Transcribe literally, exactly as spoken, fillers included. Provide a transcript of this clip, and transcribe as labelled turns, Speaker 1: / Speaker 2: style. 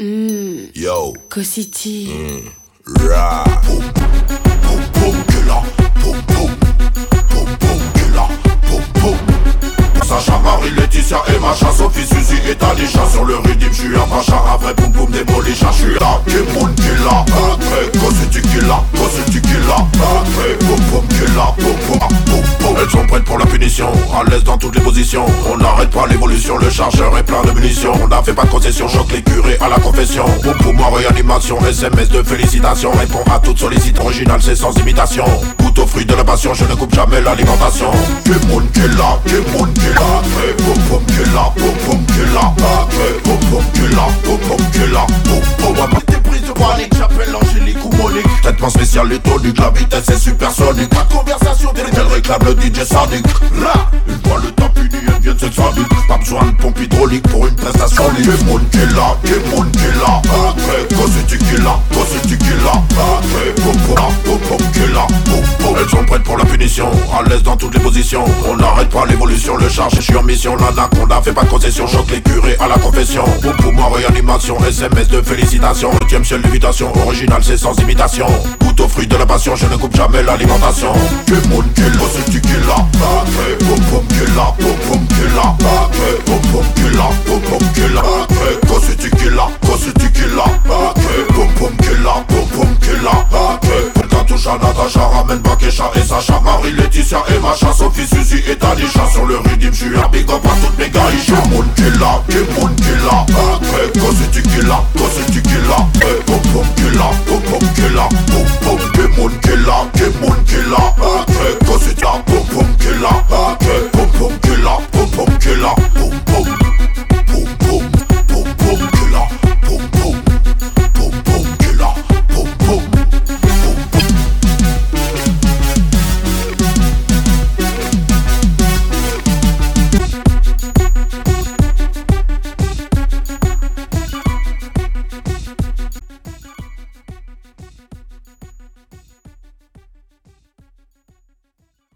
Speaker 1: Mmh.
Speaker 2: Yo.
Speaker 1: Co-City.
Speaker 2: Mmh. Ra. Boum. Boum boum que là. Boum boum. Boum boum que là. Boum boum. Sacha, Marie, Laetitia et Macha, Sophie, Suzy et Talisha. Sur le rythme, j'suis un pacha. Un vrai boum boum démolisha. J'suis là, Kimoun qui est là. Après, Co-City qui est là. Co-City qui est là. Après, boum boum qui est là. Boum boum. Boum boum. Elles sont prêtes pour la punition. À l'aise dans toutes les positions. On n'arrête pas l'évolution. Le chargeur est plein de munitions. On n'a fait pas de concession. Choque les curés à la confession. Boum boum, moi réanimation. S M S de félicitations. Réponds à toute sollicite. Original, c'est sans imitation. Goûte aux fruits de la passion. Je ne coupe jamais l'alimentation. Kimoun qui est là. Kimoun qui est là. Après, boum boum qui est là. Boum boum qui est là. Après, boum boum qui est là. Boum boum qui est là. Boum boum. T'es prise de panique. J'appelle Angélique ou Monique. Traitement spécial et tonique. La vitesse est supersonique. Pas de conversation. Elle réclame le D J Sonic. Là, une fois le temps puni, elle vient de cette famille. Pas besoin de pompe hydraulique pour une prestation libre. Kimoun qui est là. Kimoun qui est là. Après, Co-City qui est là. Co-City qui est là. Après, boum boum. Boum boum qui est là. Boum boum. Elles sont prêtes pour la punition. À l'aise dans toutes les positions. On n'arrête pas l'évolution. Le charge, je suis en mission. L'anaconda fait pas de concession. Choque les curés à la confession. Boum boum, moi réanimation. S M S de félicitations. Septième ciel lévitation. Original, c'est sans imitation. Goûte aux fruits de la passion. Je ne coupe jamais l'alimentation. Kimoun qui est là. Co-City qui est là. Après, boum boum qui est là. Boum boum qui est là. Après, boum boum qui est là. Boum boum qui est là. Après, Co-City qui est là. Co-City qui est là. Après, boum boum qui est là. Boum boum qui est là. Après, Katusha, Natacha, ramène Bakesha et Sacha, Marie, Laetitia et Macha, Sophie, Suzy et Talisha. Sur le rythme, j'suis un big up à toutes mes gaïchas. Kimoun qui est là. Kimoun